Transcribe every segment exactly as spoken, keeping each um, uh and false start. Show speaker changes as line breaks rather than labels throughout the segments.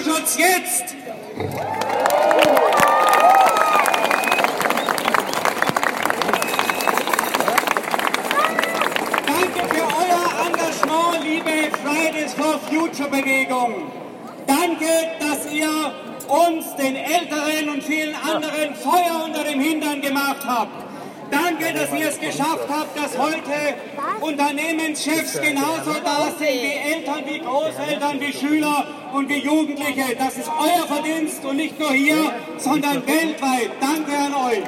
Klimaschutz jetzt! Danke für euer Engagement, liebe Fridays for Future Bewegung. Danke, dass ihr uns, den Älteren und vielen anderen, Feuer unter dem Hintern gemacht habt. Danke, dass ihr es geschafft habt, dass heute Unternehmenschefs genauso da sind wie Eltern, wie Großeltern, wie Schüler und wie Jugendliche. Das ist euer Verdienst und nicht nur hier, sondern weltweit. Danke an euch.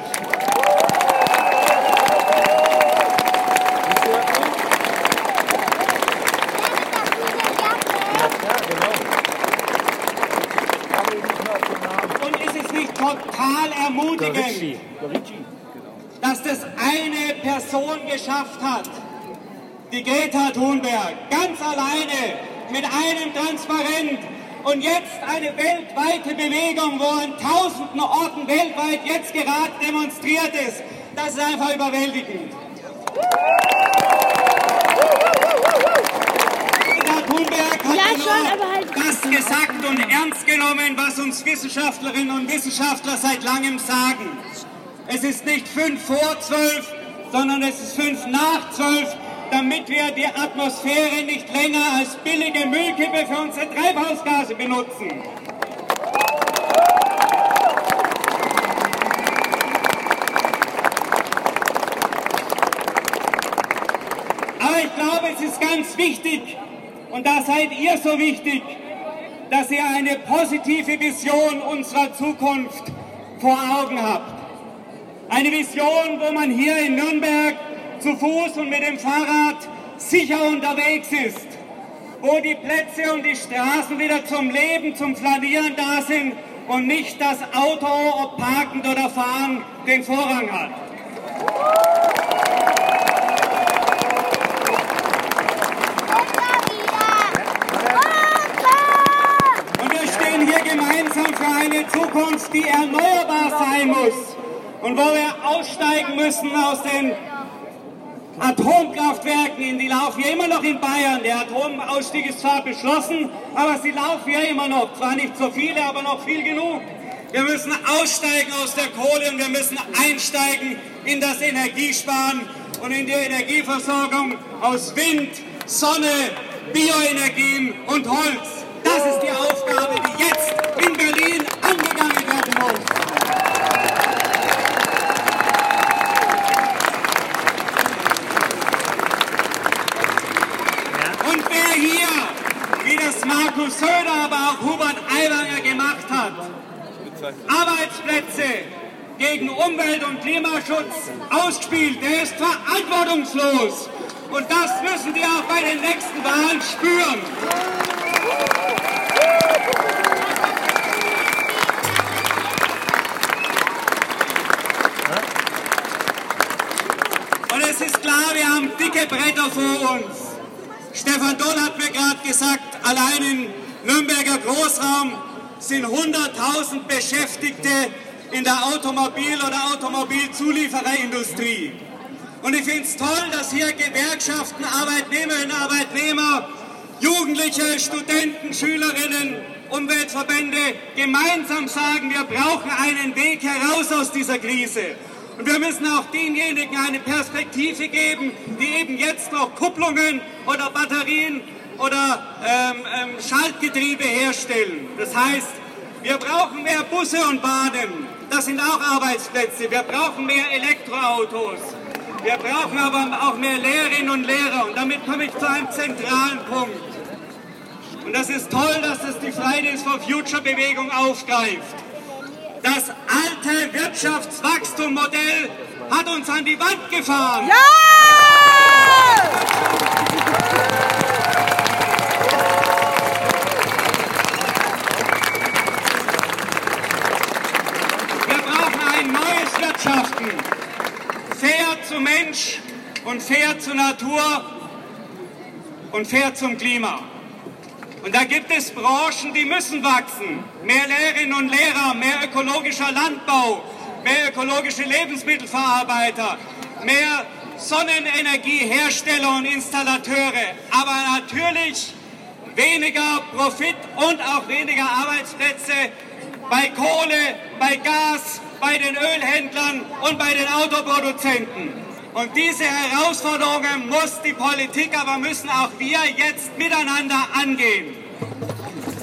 Und ist es nicht total ermutigend, dass das eine Person geschafft hat, die Greta Thunberg, ganz alleine, mit einem Transparent, und jetzt eine weltweite Bewegung, wo an tausenden Orten weltweit jetzt gerade demonstriert ist. Das ist einfach überwältigend. Greta Thunberg hat
Ja,
nur
schon, aber halt
das gesagt und ernst genommen, was uns Wissenschaftlerinnen und Wissenschaftler seit langem sagen. Es ist nicht fünf vor zwölf, sondern es ist fünf nach zwölf, damit wir die Atmosphäre nicht länger als billige Müllkippe für unsere Treibhausgase benutzen. Aber ich glaube, es ist ganz wichtig, und da seid ihr so wichtig, dass ihr eine positive Vision unserer Zukunft vor Augen habt. Eine Vision, wo man hier in Nürnberg zu Fuß und mit dem Fahrrad sicher unterwegs ist, wo die Plätze und die Straßen wieder zum Leben, zum Flanieren da sind und nicht das Auto, ob parkend oder fahren, den Vorrang hat. Und wir stehen hier gemeinsam für eine Zukunft, die erneuerbar sein muss. Und wo wir aussteigen müssen aus den Atomkraftwerken, in die laufen ja immer noch in Bayern. Der Atomausstieg ist zwar beschlossen, aber sie laufen ja immer noch. Zwar nicht so viele, aber noch viel genug. Wir müssen aussteigen aus der Kohle und wir müssen einsteigen in das Energiesparen und in die Energieversorgung aus Wind, Sonne, Bioenergien und Holz. Das ist die Aufgabe, die jetzt in Berlin angegangen werden muss. Markus Söder, aber auch Hubert Aiwanger gemacht hat. Arbeitsplätze gegen Umwelt- und Klimaschutz ausgespielt. Der ist verantwortungslos. Und das müssen die auch bei den nächsten Wahlen spüren. Und es ist klar, wir haben dicke Bretter vor uns. Stefan Doll hat mir gerade gesagt, allein im Nürnberger Großraum sind hunderttausend Beschäftigte in der Automobil- oder Automobilzuliefererindustrie. Und ich finde es toll, dass hier Gewerkschaften, Arbeitnehmerinnen, Arbeitnehmer, Jugendliche, Studenten, Schülerinnen, Umweltverbände gemeinsam sagen, wir brauchen einen Weg heraus aus dieser Krise. Und wir müssen auch denjenigen eine Perspektive geben, die eben jetzt noch Kupplungen oder Batterien oder ähm, ähm, Schaltgetriebe herstellen. Das heißt, wir brauchen mehr Busse und Bahnen. Das sind auch Arbeitsplätze. Wir brauchen mehr Elektroautos. Wir brauchen aber auch mehr Lehrerinnen und Lehrer. Und damit komme ich zu einem zentralen Punkt. Und das ist toll, dass das die Fridays for Future Bewegung aufgreift. Das alte Wirtschaftswachstummodell hat uns an die Wand gefahren.
Ja!
Wir brauchen ein neues Wirtschaften. Fair zu Mensch und fair zur Natur und fair zum Klima. Und da gibt es Branchen, die müssen wachsen. Mehr Lehrerinnen und Lehrer, mehr ökologischer Landbau, mehr ökologische Lebensmittelverarbeiter, mehr Sonnenenergiehersteller und Installateure. Aber natürlich weniger Profit und auch weniger Arbeitsplätze bei Kohle, bei Gas, bei den Ölhändlern und bei den Autoproduzenten. Und diese Herausforderungen muss die Politik, aber müssen auch wir jetzt miteinander angehen.